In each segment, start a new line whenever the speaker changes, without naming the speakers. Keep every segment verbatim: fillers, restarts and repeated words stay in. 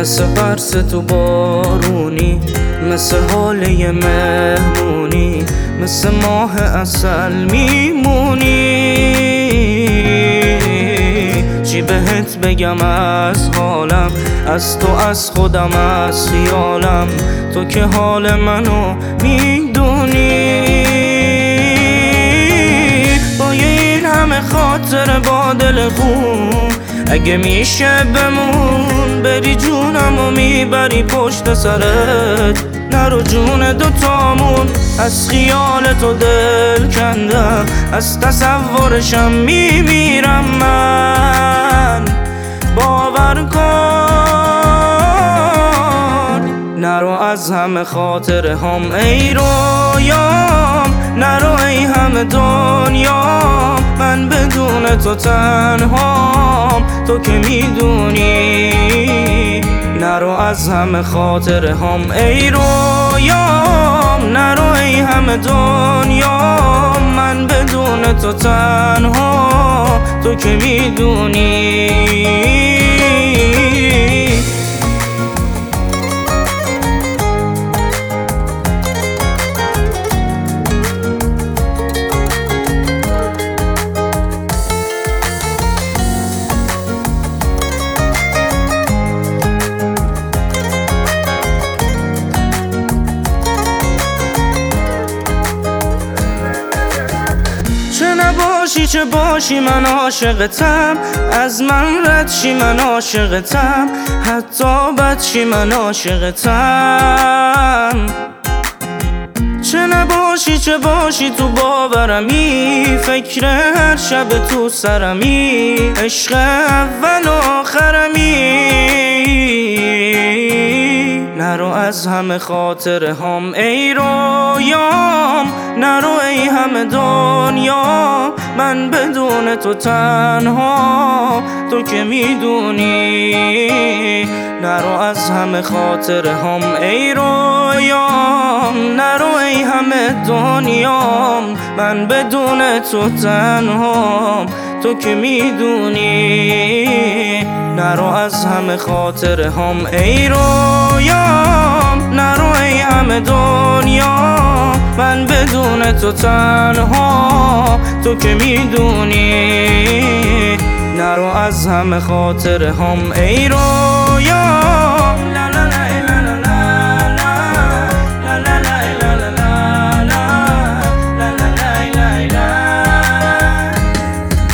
مثل قرص تو بارونی، مثل حاله مهمونی، مثل ماه عسل میمونی. چی بهت بگم از حالم، از تو، از خودم، از خیالم، تو که حال منو میدونی. با این همه خاطر با دل خون، اگه میشه بمون، بری جونم و میبری پشت سرت، نرو جون دوتامون. از خیال تو دل کندم، از تصورشم میمیرم من، باور کن. نرو از همه خاطره هم ای رویام، نرو ای همه دنیام، من بدون تو تنهام، تو که میدونی. نرو از همه خاطره هم ای رویام، نرو ای همه دنیام، من بدون تو تنها، تو که میدونی. چه نباشی چه باشی من عاشقتم، از من رد شی من عاشقتم، حتی بد شی من عاشقتم. چه نباشی چه باشی تو باورمی، فکر هر شب تو سرمی، عشق اول و آخرمی. نرو از همه خاطره هم ای رویام، نرو ای همه دنیا، من بدون تو تنها، تو که میدونی. نرو از همه خاطره هم ای رویام، نرو ای همه دنیام، من بدون تو تنها، تو که میدونی. نرو از همه خاطره هم ای رویام، نرو ای همه دنیا، من بدون تو تنها، تو که میدونی. نرو از همه خاطره هم ای رویام. لا لا لا لا لا لا لا لا لا لا لا لا لا.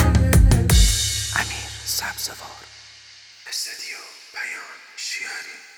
امیر سبزوار، استودیو پیام شیاری.